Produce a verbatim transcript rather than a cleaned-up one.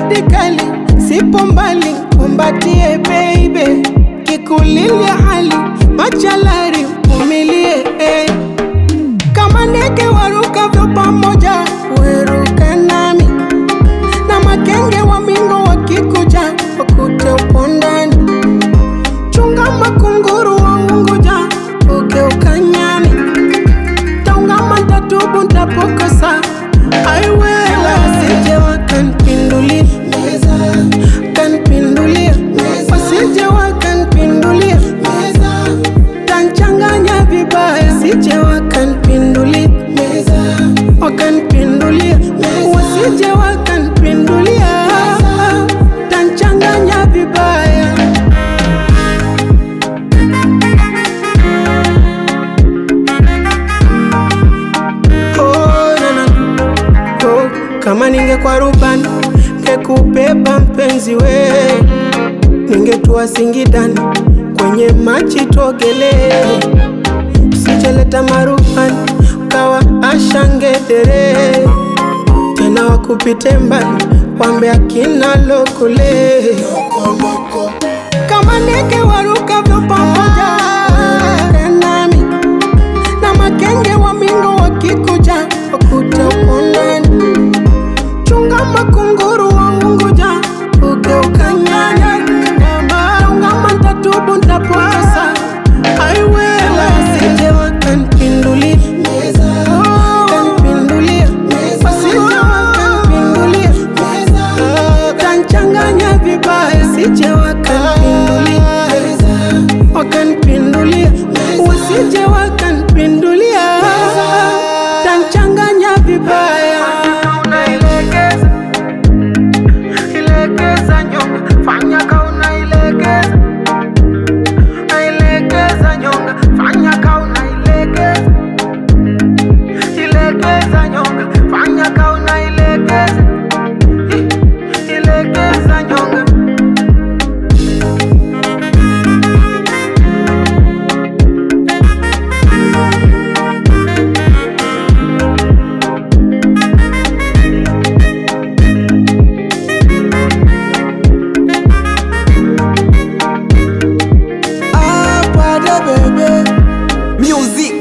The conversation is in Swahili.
baridi kali, sipo mbali, kumbatie baby. Kikulilia hali, machalari, umilie eh. Kama ndege waruka vyo pamoja, weruka nami. Na makenge wa mingo wakikuja, wakute upo ndani. Chunga makunguru wa unguja, ugeuka nyani. Taungama ntatubu ntapokosa, aiwela wasije wakanipindulia. Kanipindulia, wasije wakanipindulia. Tanchanganya vibaya, wasije wakanipindulia. Wakanipindulia, wasije wakanipindulia. Tanchanganya vibaya. Oh, na na, oh, kama ningekuwa rubani, ngekubeba mpenzi we. Ningetua Singidani, kwenye maji tuogelee. Usijeleta marubani, ukawa ashangedere. Tena wakupite mbali, wambe akina lokule. Kama ndege waruka vyo pamoja, weruka nami. Na makenge wa mingo wakikuja, wakute upo ndani. Chunga makunguru wa unguja, ugeuka nyani. Taungama ntatubu ntapokosa, aiwela wasije wakanipindulia. Kanipindulia, wasije wakanipindulia. Tanchanganya vibaya, wasije wakanipindulia. Wakanipindulia, wasije wakanipindulia. Tanchanganya vibaya. Unailegeza, ilegeza nyonga, fanya ka unailegeza. Nailegeza nyonga, fanya ka unailegeza. Ilegeza nyonga, fanya ka unailegeza. I- Ilegeza nyonga. Ah, pardon, baby. Music.